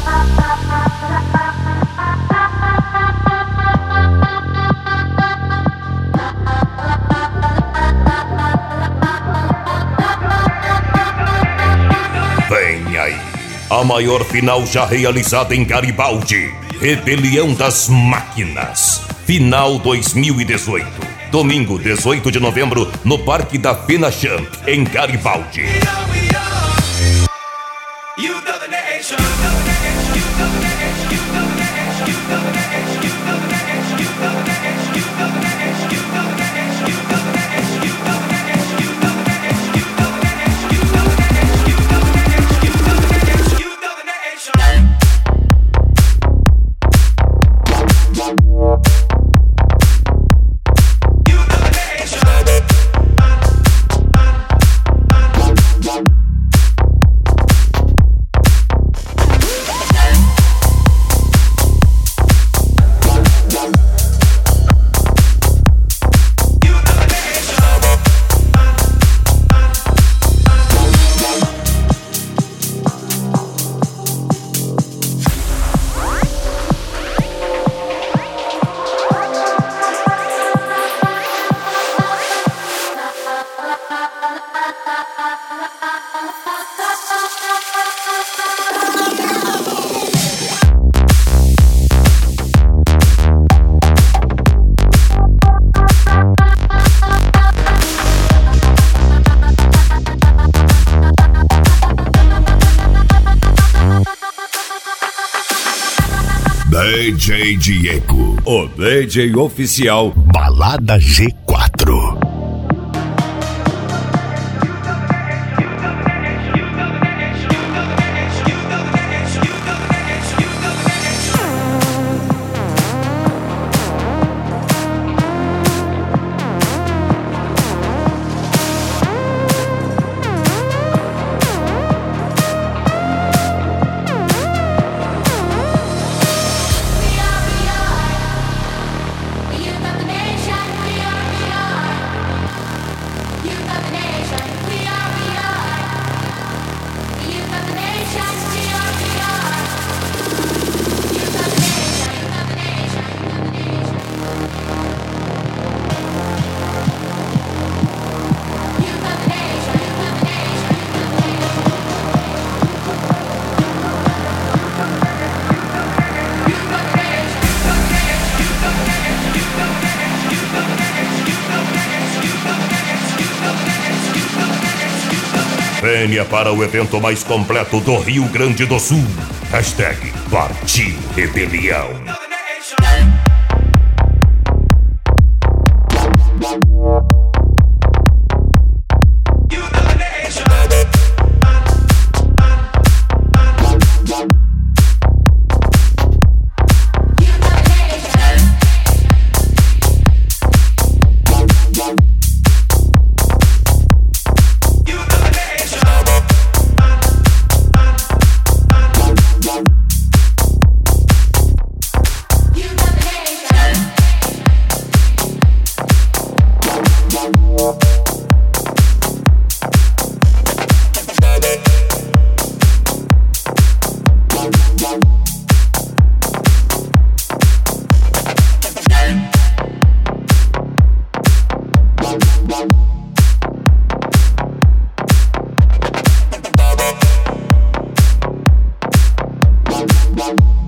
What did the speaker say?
Vem aí, a maior final já realizada em Garibaldi. Rebelião das Máquinas. Final 2018. Domingo, 18 de novembro, no Parque da Fenachamp, em Garibaldi. DJ Diego, o DJ oficial Balada G4. Venha para o evento mais completo do Rio Grande do Sul. Hashtag Partiu Rebelião. Bye.